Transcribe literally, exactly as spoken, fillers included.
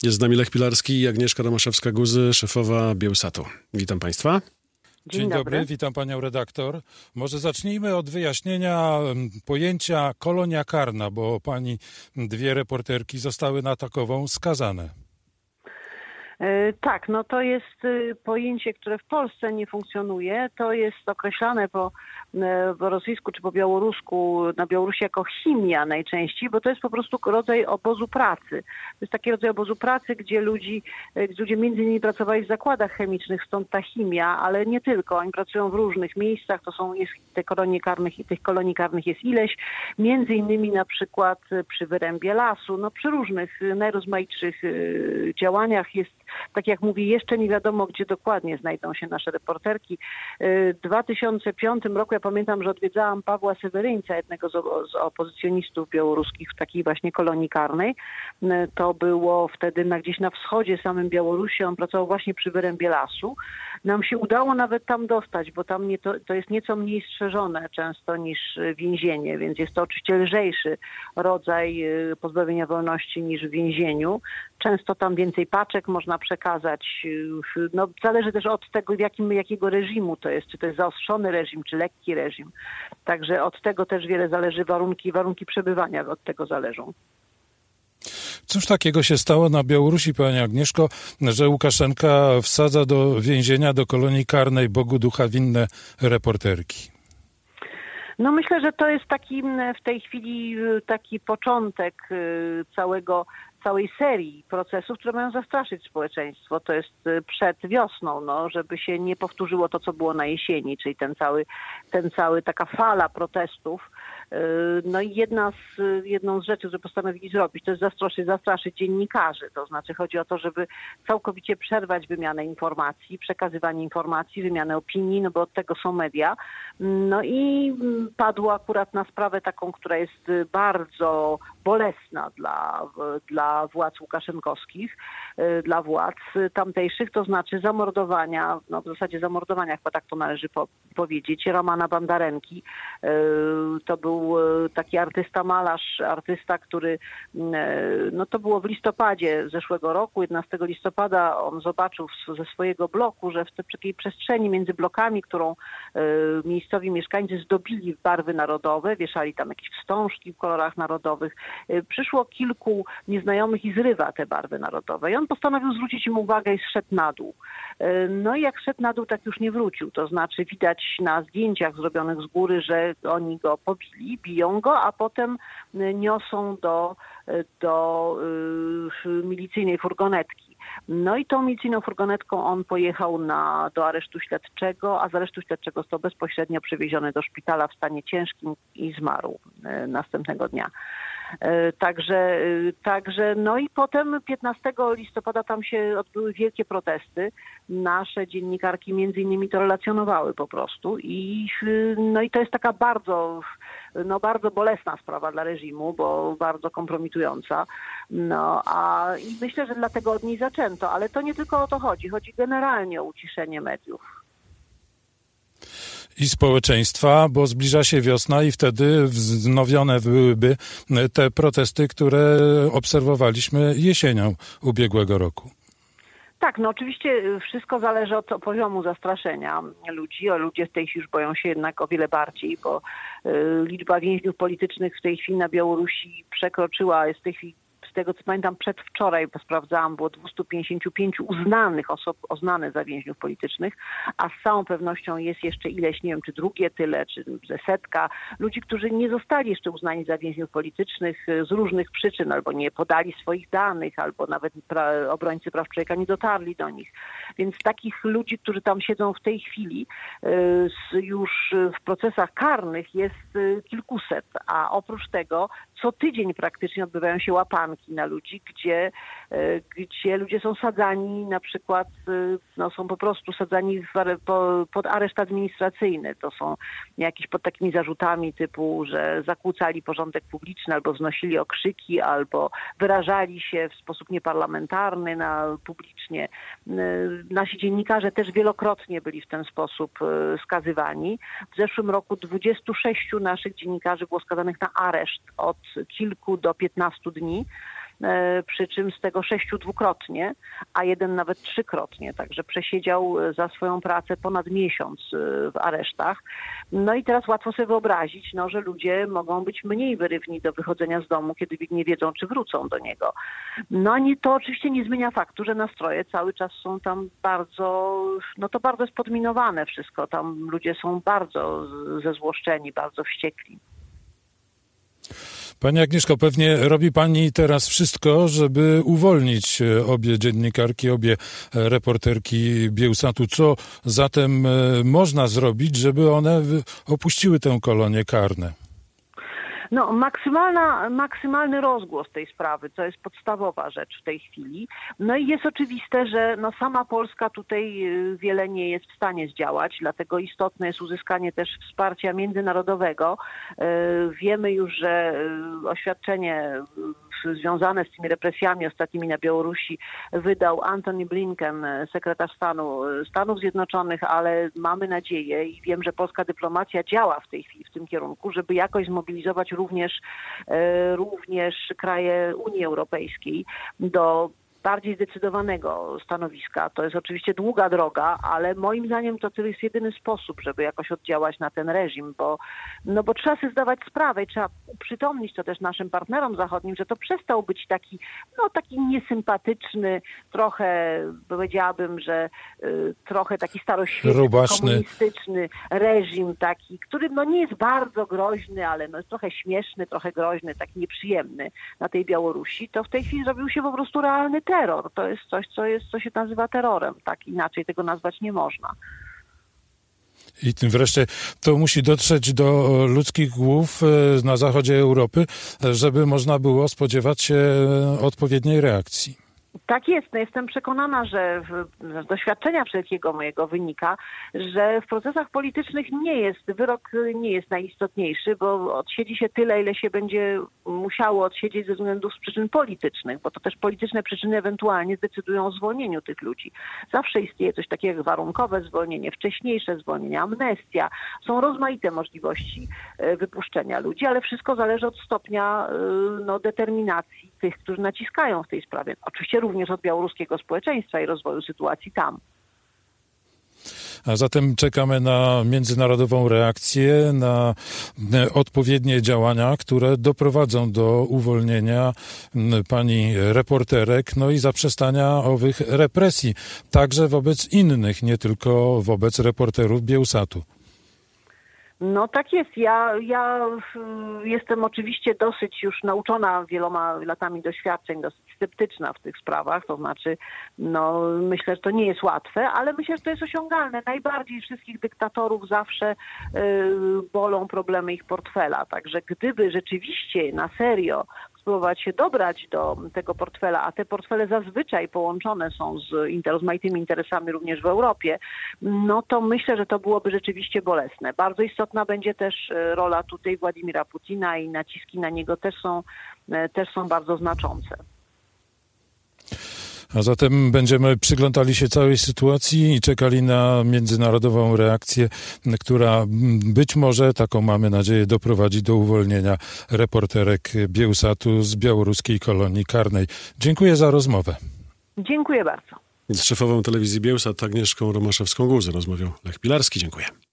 Jest z nami Lech Pilarski i Agnieszka Romaszewska-Guzy, szefowa Biełsatu. Witam Państwa. Dzień, Dzień dobry. dobry, witam panią redaktor. Może zacznijmy od wyjaśnienia pojęcia kolonia karna, bo pani dwie reporterki zostały na takową skazane. Tak, no to jest pojęcie, które w Polsce nie funkcjonuje. To jest określane po, po rosyjsku czy po białorusku, na Białorusi jako chimia najczęściej, bo to jest po prostu rodzaj obozu pracy. To jest taki rodzaj obozu pracy, gdzie ludzi, gdzie ludzie między innymi pracowali w zakładach chemicznych, stąd ta chimia, ale nie tylko. Oni pracują w różnych miejscach, to są jest te kolonie karnych i tych kolonii karnych jest ileś. Między innymi na przykład przy wyrębie lasu, no przy różnych najrozmaitszych działaniach jest. Tak jak mówię, jeszcze nie wiadomo, gdzie dokładnie znajdą się nasze reporterki. W dwa tysiące piątym roku, ja pamiętam, że odwiedzałam Pawła Seweryńca, jednego z, z opozycjonistów białoruskich w takiej właśnie kolonii karnej. To było wtedy na, gdzieś na wschodzie samym Białorusi. On pracował właśnie przy wyrębie lasu. Nam się udało nawet tam dostać, bo tam nie to, to jest nieco mniej strzeżone często niż więzienie, więc jest to oczywiście lżejszy rodzaj pozbawienia wolności niż w więzieniu. Często tam więcej paczek można przekazać. No, zależy też od tego, w jakim, jakiego reżimu to jest, czy to jest zaostrzony reżim, czy lekki reżim. Także od tego też wiele zależy, warunki, warunki przebywania od tego zależą. Cóż takiego się stało na Białorusi, pani Agnieszko, że Łukaszenka wsadza do więzienia, do kolonii karnej Bogu ducha winne reporterki? No myślę, że to jest taki w tej chwili taki początek całego całej serii procesów, które mają zastraszyć społeczeństwo. To jest przed wiosną, no, żeby się nie powtórzyło to, co było na jesieni, czyli ten cały, ten cały taka fala protestów. No i jedna z, jedną z rzeczy, które postanowili zrobić, to jest zastraszyć, zastraszyć dziennikarzy. To znaczy chodzi o to, żeby całkowicie przerwać wymianę informacji, przekazywanie informacji, wymianę opinii, no bo od tego są media. No i padło akurat na sprawę taką, która jest bardzo bolesna dla, dla władz łukaszenkowskich, dla władz tamtejszych, to znaczy zamordowania, no w zasadzie zamordowania, chyba tak to należy po, powiedzieć, Romana Bandarenki. To był taki artysta, malarz, artysta, który, no to było w listopadzie zeszłego roku, jedenastego listopada, on zobaczył ze swojego bloku, że w takiej przestrzeni między blokami, którą miejscowi mieszkańcy zdobili w barwy narodowe, wieszali tam jakieś wstążki w kolorach narodowych, przyszło kilku nieznajomych i zrywa te barwy narodowe. I on postanowił zwrócić im uwagę i zszedł na dół. No i jak szedł na dół, tak już nie wrócił. To znaczy widać na zdjęciach zrobionych z góry, że oni go pobili, biją go, a potem niosą do, do y, milicyjnej furgonetki. No i tą milicyjną furgonetką on pojechał na, do aresztu śledczego, a z aresztu śledczego został bezpośrednio przewieziony do szpitala w stanie ciężkim i zmarł y, następnego dnia. Także, także, no i potem piętnastego listopada tam się odbyły wielkie protesty. Nasze dziennikarki między innymi to relacjonowały po prostu i, no i to jest taka bardzo, no bardzo bolesna sprawa dla reżimu, bo bardzo kompromitująca. No a i myślę, że dlatego od niej zaczęto, ale to nie tylko o to chodzi, chodzi generalnie o uciszenie mediów. I społeczeństwa, bo zbliża się wiosna i wtedy wznowione byłyby te protesty, które obserwowaliśmy jesienią ubiegłego roku. Tak, no oczywiście wszystko zależy od poziomu zastraszenia ludzi. O, ludzie w tej chwili już boją się jednak o wiele bardziej, bo y, liczba więźniów politycznych w tej chwili na Białorusi przekroczyła, jest w tej chwili, z tego co pamiętam, przedwczoraj, bo sprawdzałam, było dwieście pięćdziesiąt pięć uznanych osób, uznane za więźniów politycznych, a z całą pewnością jest jeszcze ileś, nie wiem, czy drugie tyle, czy setka ludzi, którzy nie zostali jeszcze uznani za więźniów politycznych z różnych przyczyn, albo nie podali swoich danych, albo nawet pra- obrońcy praw człowieka nie dotarli do nich. Więc takich ludzi, którzy tam siedzą w tej chwili y, już w procesach karnych jest y, kilkuset, a oprócz tego co tydzień praktycznie odbywają się łapanki na ludzi, gdzie, gdzie ludzie są sadzani na przykład, no są po prostu sadzani w, po, pod areszt administracyjny. To są jakieś pod takimi zarzutami typu, że zakłócali porządek publiczny, albo wznosili okrzyki, albo wyrażali się w sposób nieparlamentarny na, publicznie. Nasi dziennikarze też wielokrotnie byli w ten sposób skazywani. W zeszłym roku dwudziestu sześciu naszych dziennikarzy było skazanych na areszt od kilku do piętnastu dni. przy czym z tego sześciu dwukrotnie, a jeden nawet trzykrotnie. Także przesiedział za swoją pracę ponad miesiąc w aresztach. No i teraz łatwo sobie wyobrazić, no, że ludzie mogą być mniej wyrywni do wychodzenia z domu, kiedy nie wiedzą, czy wrócą do niego. No i to oczywiście nie zmienia faktu, że nastroje cały czas są tam bardzo, no to bardzo jest podminowane wszystko. Tam ludzie są bardzo zezłoszczeni, bardzo wściekli. Pani Agnieszko, pewnie robi pani teraz wszystko, żeby uwolnić obie dziennikarki, obie reporterki Biełsatu. Co zatem można zrobić, żeby one opuściły tę kolonię karne? No, maksymalna, maksymalny rozgłos tej sprawy, to jest podstawowa rzecz w tej chwili. No i jest oczywiste, że no sama Polska tutaj wiele nie jest w stanie zdziałać, dlatego istotne jest uzyskanie też wsparcia międzynarodowego. Wiemy już, że oświadczenie związane z tymi represjami ostatnimi na Białorusi wydał Antony Blinken, sekretarz stanu Stanów Zjednoczonych, ale mamy nadzieję i wiem, że polska dyplomacja działa w tej chwili w tym kierunku, żeby jakoś zmobilizować również, również kraje Unii Europejskiej do bardziej zdecydowanego stanowiska. To jest oczywiście długa droga, ale moim zdaniem to jest jedyny sposób, żeby jakoś oddziałać na ten reżim, bo, no bo trzeba sobie zdawać sprawę i trzeba uprzytomnić to też naszym partnerom zachodnim, że to przestał być taki, no taki niesympatyczny, trochę powiedziałabym, że y, trochę taki staroświecki, komunistyczny reżim taki, który no nie jest bardzo groźny, ale no jest trochę śmieszny, trochę groźny, taki nieprzyjemny na tej Białorusi. To w tej chwili zrobił się po prostu realny terror. To jest coś, co jest, co się nazywa terrorem. Tak inaczej tego nazwać nie można. I tym wreszcie to musi dotrzeć do ludzkich głów na zachodzie Europy, żeby można było spodziewać się odpowiedniej reakcji. Tak jest. No jestem przekonana, że z doświadczenia wszelkiego mojego wynika, że w procesach politycznych nie jest, wyrok nie jest najistotniejszy, bo odsiedzi się tyle, ile się będzie musiało odsiedzieć ze względów z przyczyn politycznych, bo to też polityczne przyczyny ewentualnie zdecydują o zwolnieniu tych ludzi. Zawsze istnieje coś takiego jak warunkowe zwolnienie, wcześniejsze zwolnienie, amnestia. Są rozmaite możliwości wypuszczenia ludzi, ale wszystko zależy od stopnia no, determinacji tych, którzy naciskają w tej sprawie. Oczywiście również od białoruskiego społeczeństwa i rozwoju sytuacji tam. A zatem czekamy na międzynarodową reakcję, na odpowiednie działania, które doprowadzą do uwolnienia pani reporterek, no i zaprzestania owych represji, także wobec innych, nie tylko wobec reporterów Biełsatu. No tak jest. Ja, ja jestem oczywiście dosyć już nauczona wieloma latami doświadczeń, dosyć sceptyczna w tych sprawach, to znaczy no myślę, że to nie jest łatwe, ale myślę, że to jest osiągalne. Najbardziej wszystkich dyktatorów zawsze y, bolą problemy ich portfela, także gdyby rzeczywiście na serio spróbować się dobrać do tego portfela, a te portfele zazwyczaj połączone są z rozmaitymi interesami również w Europie, no to myślę, że to byłoby rzeczywiście bolesne. Bardzo istotna będzie też rola tutaj Władimira Putina i naciski na niego też są, też są bardzo znaczące. A zatem będziemy przyglądali się całej sytuacji i czekali na międzynarodową reakcję, która być może, taką mamy nadzieję, doprowadzi do uwolnienia reporterek Biełsatu z białoruskiej kolonii karnej. Dziękuję za rozmowę. Dziękuję bardzo. Z szefową telewizji Biełsat Agnieszką Romaszewską-Guzę rozmawiał Lech Pilarski. Dziękuję.